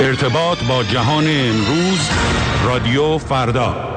ارتباط با جهان امروز، رادیو فردا.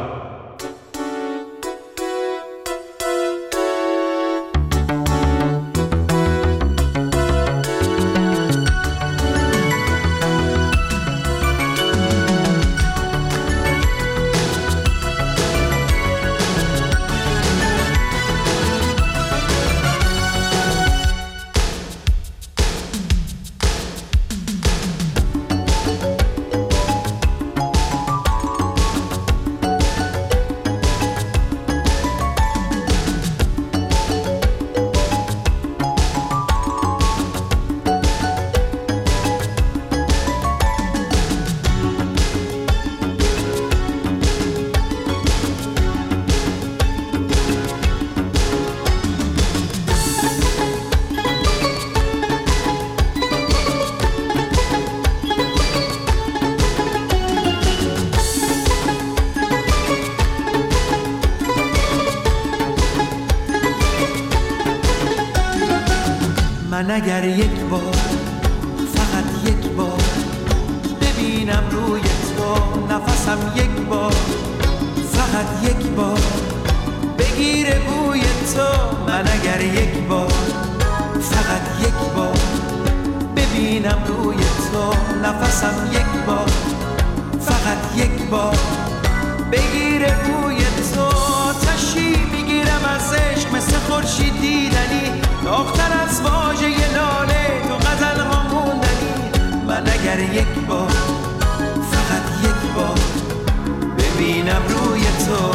من اگر یک بار، فقط یک بار ببینم روی تو نفسم، یک بار، فقط یک بار بگیره بوی تو. من اگر یک بار، فقط یک بار ببینم روی تو نفسم، یک بار، فقط یک بار بگیره بوی تو. آتشی میگیرم از عشق مثل خورشید دیدنی، داغ‌تر از واژه لاله تو غزل ها موندنی. من اگر یک بار، فقط یک بار ببینم روی تو.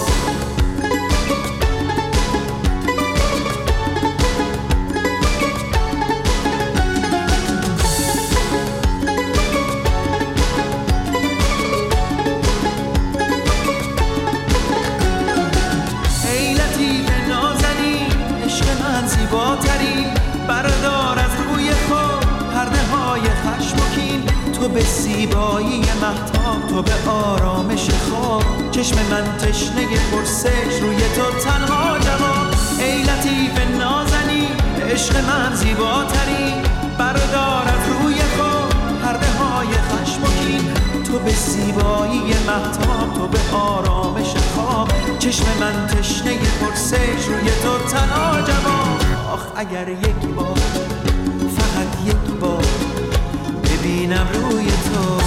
بردار از روی خود پرده های خشم و کین، تو به زیبایی مهتاب، تو به آرامش خواب. چشم من تشنه پرسش، روی تو تنها جواب. ای لطیف نازنی، عشق من زیباترین. بردار از روی خود پرده های خشم و کین، تو به زیبایی مهتاب، تو به آرامش خواب. چشم من تشنه پرسش، روی تو تنها جواب. آخ اگر یک بار، فقط یک بار ببینم روی تو.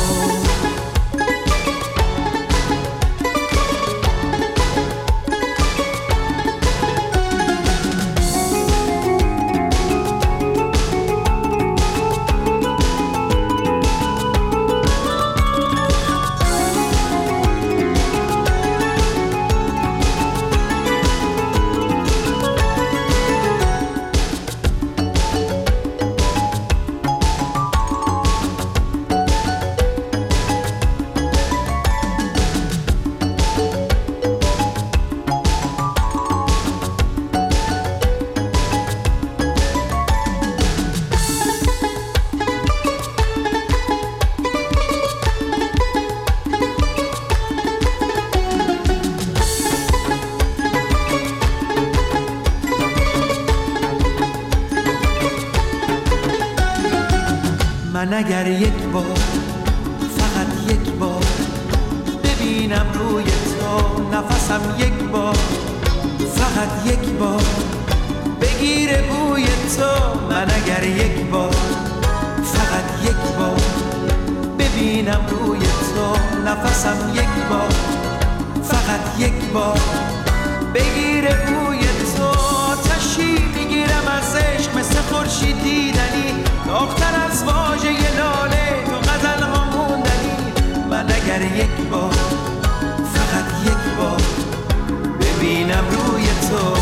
من اگر یک بار، فقط یک بار ببینم روی تو نفسم، یک بار، فقط یک بار بگیره بوی تو. من اگر یک بار، فقط یک بار ببینم روی تو نفسم، یک بار، فقط یک بار بگیره بوی تو. آتشی میگیرم از عشق مثل خورشید دیدنی، داغ‌تر از واژه لاله تو غزل ها موندنی. من اگر یک بار، فقط یک بار ببینم روی تو.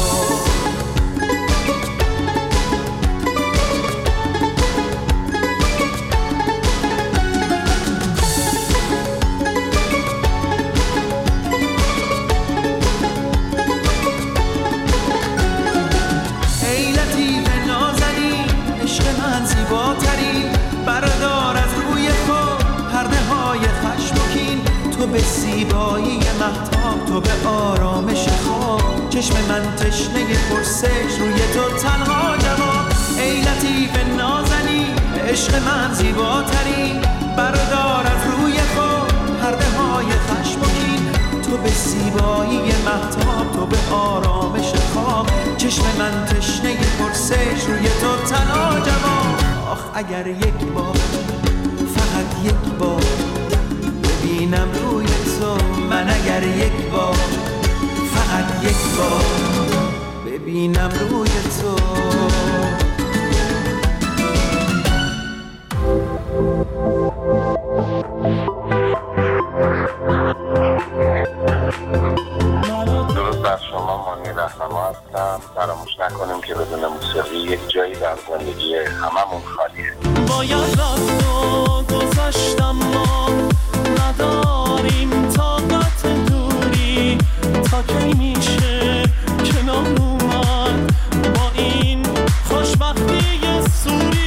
بردار از روی خود پرده های خشم و کین، تو به زیبایی مهتاب، تو به آرامش خواب. چشم من تشنه پرسش، روی تو تنها جواب. ای لطیف نازنی، عشق من زیباترین. بردار اگر یک بار فقط یک بار ببینم روی تو من، اگر یک بار فقط یک بار ببینم روی تو. درود بر شما، مانی رهنما هستم. فراموش نکنیم که بدون موسیقی یک جایی در زندگی هممون خالیه. باید رفت و گذشتم، ما نداریم طاقت دوری، تا کی میشه کنار اومد با این خوشبختی سوری.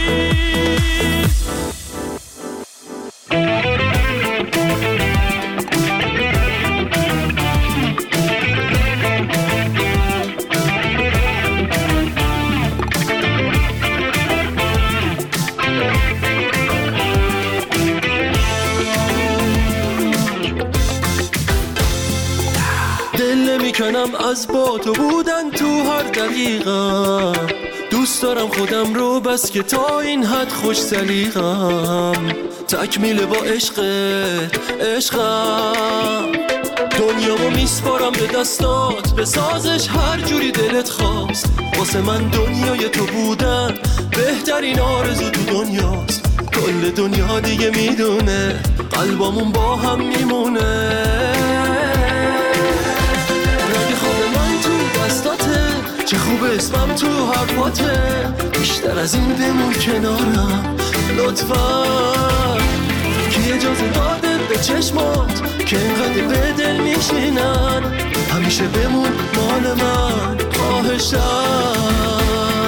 میکنم از با تو بودن تو هر دقیقه، دوست دارم خودم رو بس که تا این حد خوش سلیقم، تکمیل با عشقم دنیامو میسپارم به دستات، به سازش هر جوری دلت خواست. واسه من دنیای تو بودن بهترین آرزو تو دنیاست. کل دنیا دیگه میدونه قلبامون با هم میمونه. چه خوب اسمم تو حرفاته، بیشتر از این بمون کنارم لطفا. کی اجازه داده به چشمات که اینقدر به دل میشینن، همیشه بمون مال من خواهشم.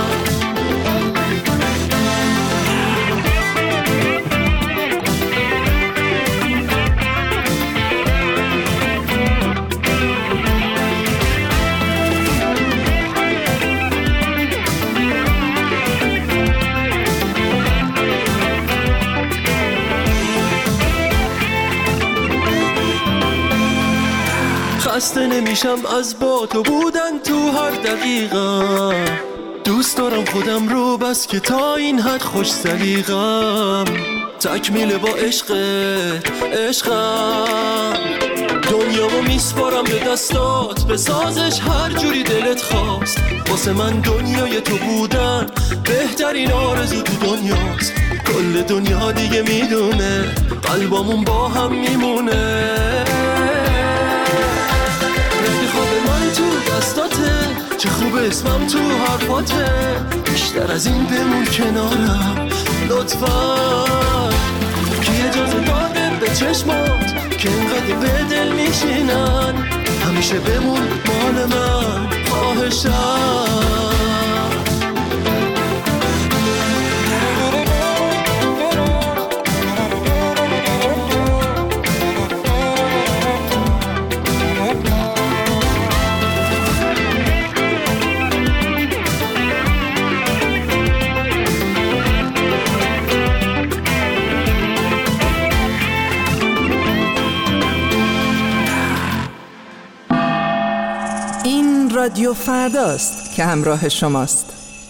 خسته نمیشم از با تو بودن تو هر دقیقه، دوست دارم خودم رو بس که تا این حد خوش سلیقم، تکمیل با عشقم دنیامو میسپارم به دستات، به سازش هر جوری دلت خواست. واسه من دنیای تو بودن بهترین آرزو تو دنیاست. کل دنیا دیگه میدونه قلبامون با هم میمونه. چه خوب اسمم تو حرفاته، بیشتر از این بمون کنارم لطفا. کی اجازه داده به چشمات که اینقدر به دل میشینن، همیشه بمون مال من خواهشم. رادیو فرداست که همراه شماست.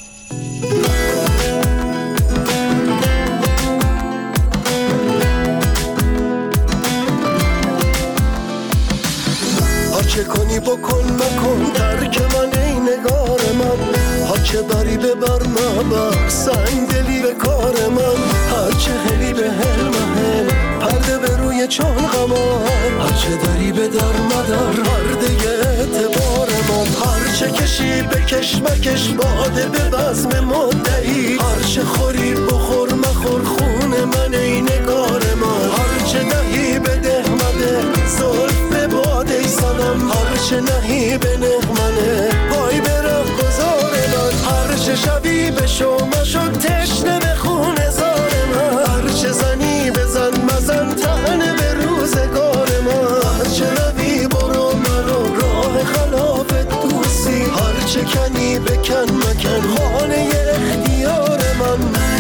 هرچه کنی بکن مکن ترک من ای نگار من، هرچه بری ببر مبر سنگ دلی به کار من، هرچه هلی به هل محل پرده به روی چون غمان، هرچه دری به در مدر پرده اعتبار من، هرچه کشی بکش مکش باده به بزم مدعی، هرچه خوری بخور مخور خون من ای نگار من، هرچه دهی بده مده زلف به باده سنم، هرچه نهی به نغمنه پای به ره گذار من، هرچه شبی به شما شد تشنه به خون زار من، هرچه زنی بزن مزن تهنه به روزگار من، هرچه روی برو مرو راه خلاف دوستی، هرچه کنی بکن مکن خانه اختیار من.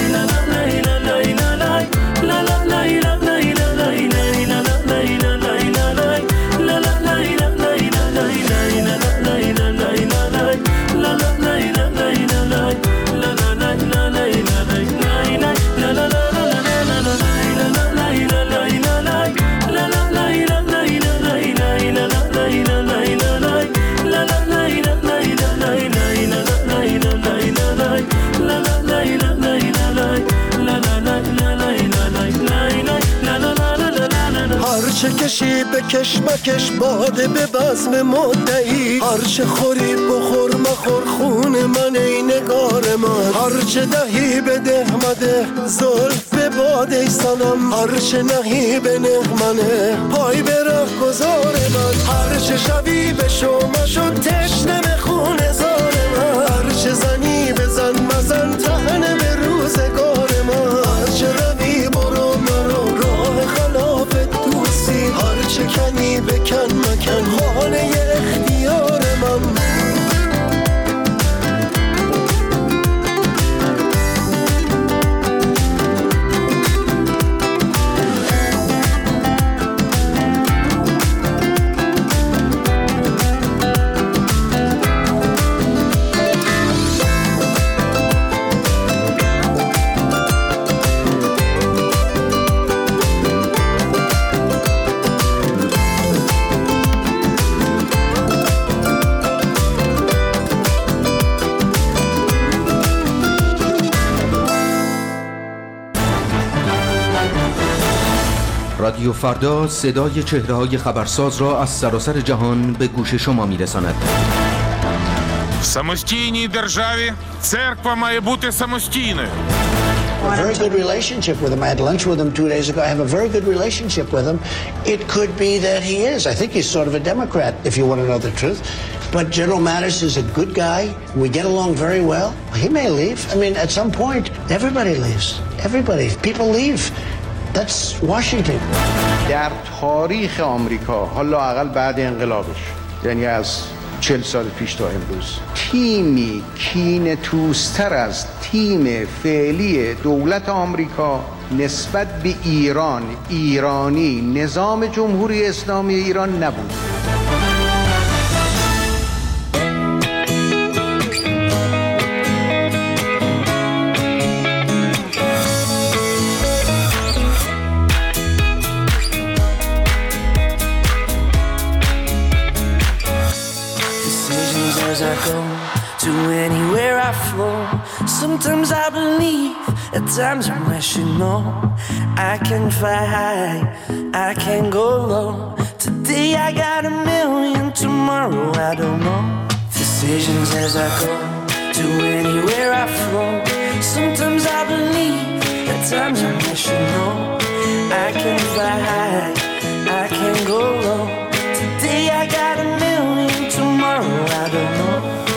هرچه کشی بکش مکش باده به بزم مدعی، هرچه خوری بخور مخور خون من ای نگار من، هرچه دهی بده مده زلف به باده سنم، هرچه نهی به نغمنه پای به ره گذار من، هرچه شوی به شما شد تشنه به خون زار من، هرچه زنی بزن مزن تهنه به روزگار من، هرچه روی برو مرو راه خلاف دوستی، هرچه کنی بکن مکن خانه اختیار من. رادیو فردا صدای چهره‌های خبرساز را از سراسر جهان به گوش شما می‌رساند. В самостійній державі церква має бути самостійною. A very good relationship with him. I had lunch with him 2 days ago. I have a very good relationship with him. It could be that he is. I think he's sort of a Democrat, if you want to know the truth. But General Mattis is a good guy. We get along very well. He may leave. I mean, at some point, everybody leaves. Everybody. People leave. That's Washington. در تاریخ آمریکا حالا لااقل بعد انقلابش، یعنی از 40 سال پیش تا امروز، تیمی کینه توستر از تیم فعلی دولت آمریکا نسبت به ایرانی نظام جمهوری اسلامی ایران نبود. To anywhere I flow, sometimes I believe, at times I'm rational. I can fly high, I can go low. Today I got a million, tomorrow I don't know. Decisions as I go, to anywhere I flow. Sometimes I believe, at times I'm rational. I can fly high, I can go low. Today I got a million, tomorrow I don't know.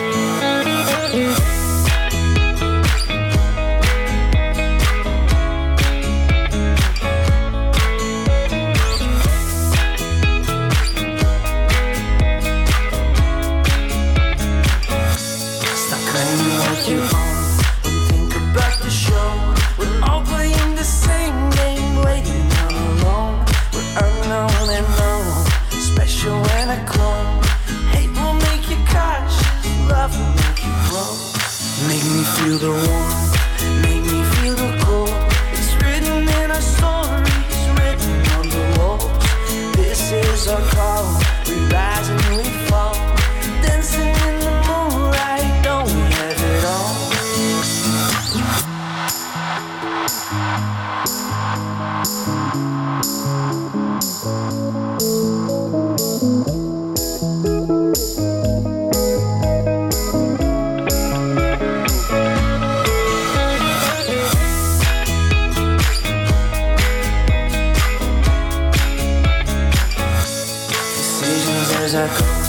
Make me feel the warmth, make me feel the cold. It's written in our stories, written on the walls. This is our call, we rise and we fall. Dancing in the moonlight, don't we have it all? As I go